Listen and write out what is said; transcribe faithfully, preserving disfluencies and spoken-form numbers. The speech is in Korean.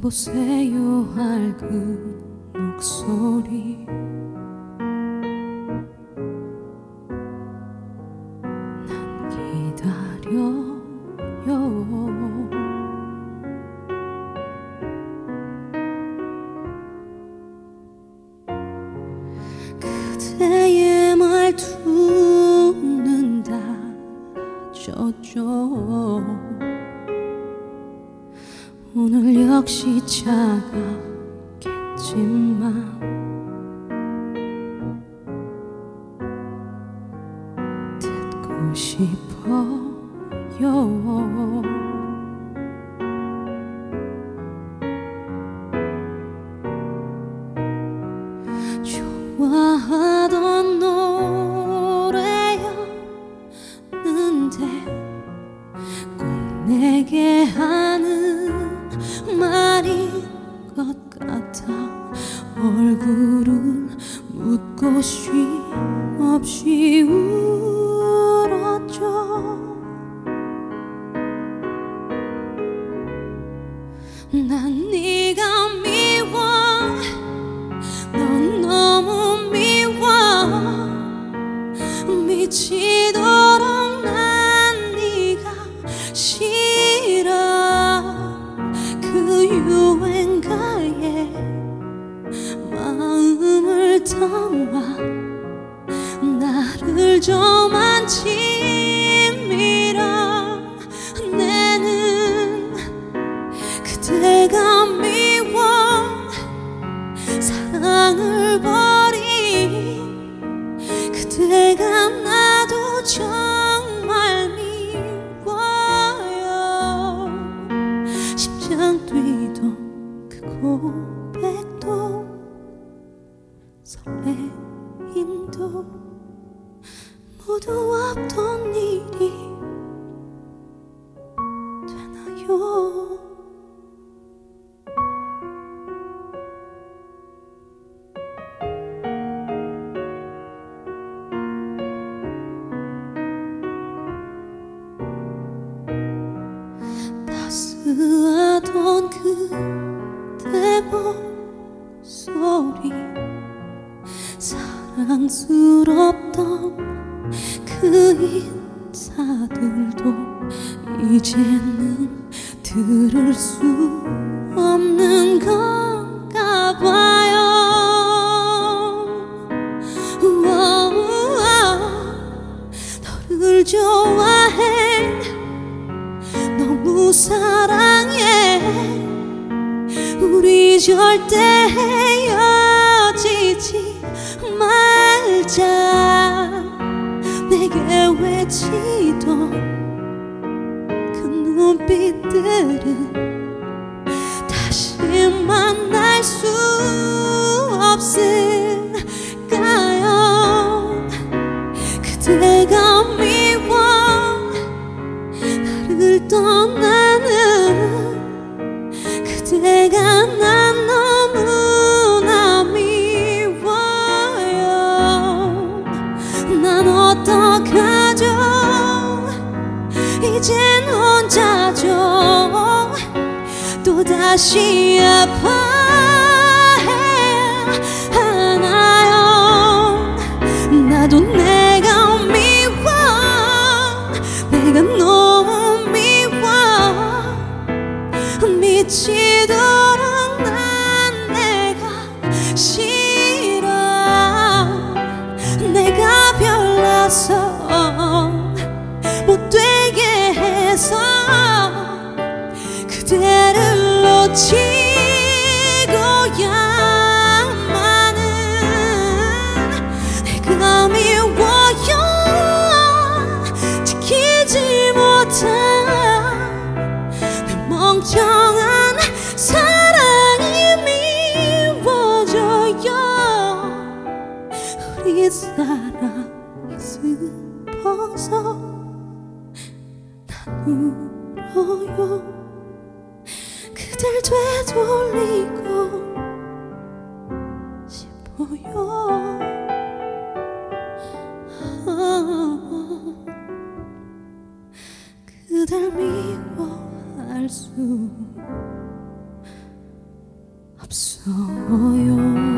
여보세요 할 그 목소리 난 기다려요. 그대의 말투는 달라졌죠. 오늘 역시 차갑겠지만 듣고 싶어요. 좋아하던 노래였는데 꼭 내게 하는 말인 것 같아. 얼굴은 묻고 쉼없이 울었죠. 난 네가 미워, 넌 너무 미워. 미치도록 난 네가 싫어. 그 유행가에 마음을 담아 나를 저만 치밀어. 내는 그대가 미워. 사랑을 버린 그대가 나도 정말 미워요. 심장 뛰던 그 고백도 설레임도 모두 없던 일이 되나요? 따스하던 그대 목소리, 사랑스럽던 그 인사들도 이제는 들을 수 없는 건가 봐요. 너를 좋아해, 너무 사랑해. 우리 절대 헤어지지 말자. 내게 외치던 그 눈빛들은 다시 만날 수 없을까요? 그대가 미워, 나를 떠나는 그대가 난 너무나 미워요. 난 어떡하죠? 이젠 혼자죠. 또다시 아파해야 하나요? 나도 내가 미워, 내가 너무 미워. 미치도록 난 내가 싫어. 내가 별나서 못되게 해서 그대를 놓치고야만은 내가 미워요. 지키지 못한 내 멍청한 사랑이 미워져요. 우리 사랑이 슬퍼서 난 울어요. 그댈 되돌리고 싶어요. 그댈 미워할 수 있어요.